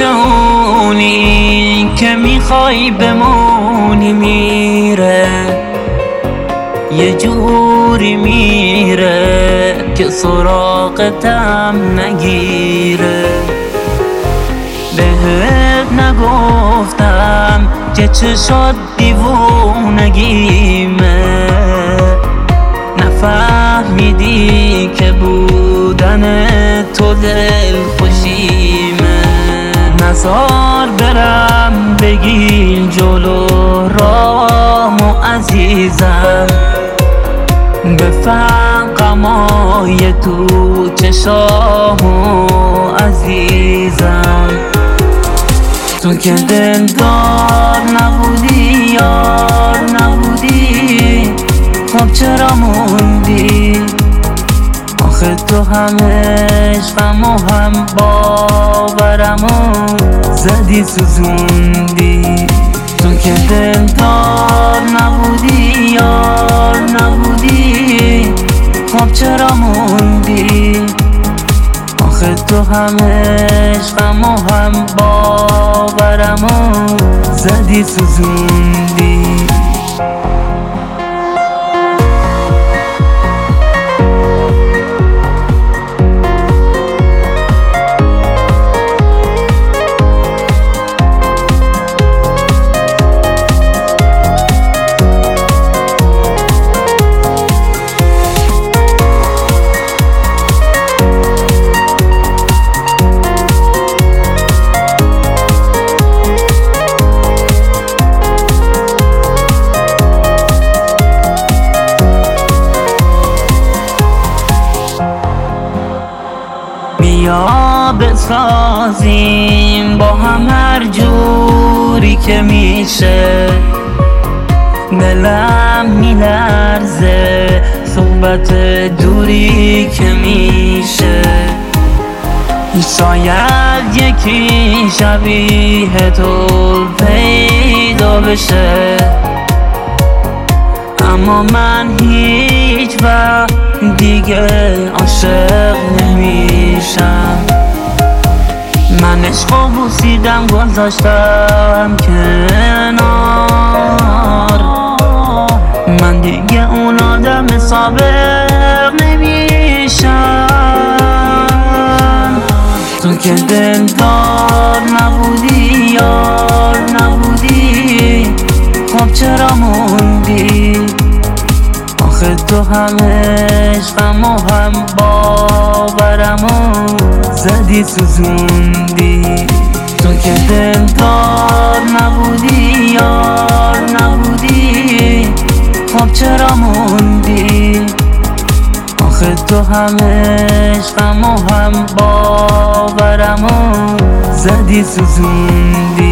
پیش اونی که میخوای بمونی میره، یه جوری میره که سراغتم نگیره. بهت نگفتم که چه شد دیوونگیمه، نفهمیدی که بودن تو دل خوشیمه. نزار برم بگیر جلو رامو عزیزم، بفهم غمای تو چشامو عزیزم. تو که دلدار نبودی یار نبودی، خب چرا موندی؟ آخه تو هم عشقم و هم باورمو زدی سوزوندی. تو که دلدار نبودی یار نبودی، خب چرا موندی؟ آخه تو هم عشقم و هم باورمو زدی سوزوندی. بیا بسازیم با هم هر جوری که میشه، دلم میلرزه صحبت دوری که میشه. شاید یکی شبیه تو پیدا بشه، اما من هیچ وقت دیگه عاشق نمیشم. من عشقو بوسیدم گذاشتم کنار، من دیگه اون آدم سابق نمیشم. تو که دلدار نبودی یار نبودی، خب چرا موندی؟ آخه تو هم عشقم و هم باورمو زدی سوزوندی. تو که دلدار نبودی یار نبودی، خب چرا موندی؟ آخه تو هم عشقم و هم باورمو زدی سوزوندی.